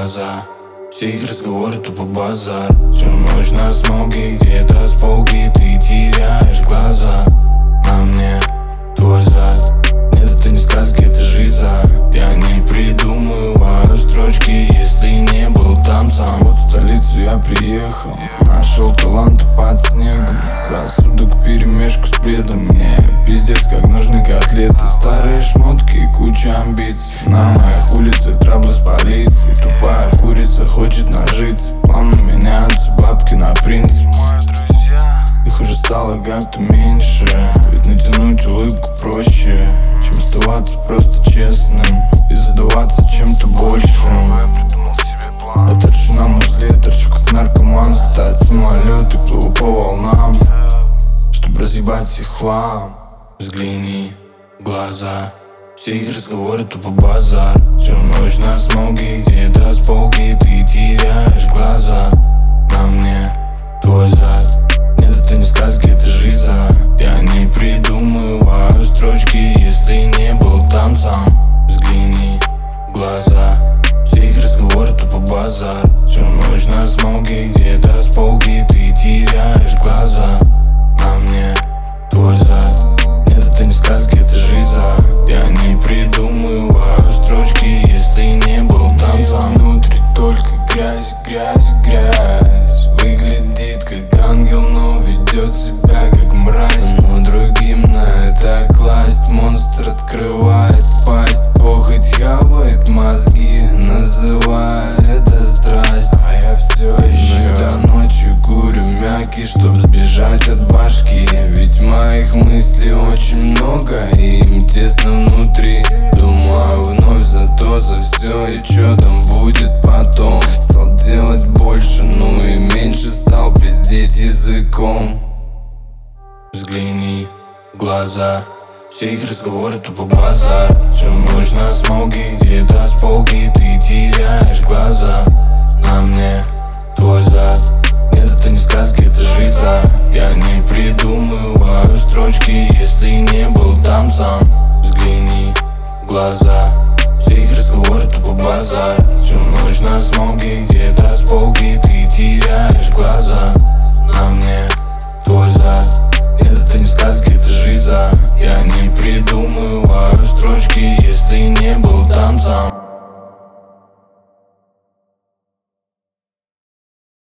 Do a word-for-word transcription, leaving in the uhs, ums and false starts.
глаза. Все их разговоры тупо базар. Всю ночь на смоге, где-то с полки ты теряешь глаза. На мне твой зад. Нет, это не сказки, это жиза. Я не придумываю строчки, если не был там сам. Вот в столицу я приехал, нашел таланты под снегом. Рассудок вперемешку с бредом. Мне пиздец, как нужны котлеты. Старые шмотки и куча амбиций. На моих улицах траблы с полицией. Тупая курица хочет нажиться. Планы меняются, бабки на принцип. Их уже стало как-то меньше. Ведь натянуть улыбку проще, чем оставаться просто честным и задаваться чем-то большим. Я торчу на музле, торчу как наркоман. Взлетает самолет и плыву по волнам, чтоб разъебать их хлам. Взгляни в глаза. Все их разговоры тупо базар. Всю ночь на смоге, где-то с полки ты теряешь глаза. На мне твой зад. Нет, это не сказки, это жиза. Я не придумываю строчки, если не был там сам. Взгляни в глаза. Все их разговоры тупо базар. Всю ночь на смоге, где-то с полки ты теряешь глаза. На мне твой зад. Нет, это не сказки, это жиза. Я не придумываю строчки, если не был там сам. Внутри только грязь, грязь, грязь. Выглядит как ангел, но ведет себя как мразь. Но другим на это класть. Монстр открывает пасть. Похоть хавает мозги, называя это страсть. А я все еще иногда ночью курю мяки, чтоб сбежать от башки. Ведь моих мыслей очень много, и им тесно внутри. Думаю вновь за то, за все, и чё там будет потом. Стал делать больше, ну и меньше стал пиздеть языком. Взгляни в глаза. Все их разговоры тупо базар. Всю ночь на смоге, где-то с полки ты теряешь глаза. На мне твой зад. Нет, это не сказки, это жиза. Я не придумываю строчки, если не был там сам. Взгляни в глаза. Все их разговоры тупо базар. Всю ночь на смоге, где-то с полки ты теряешь глаза.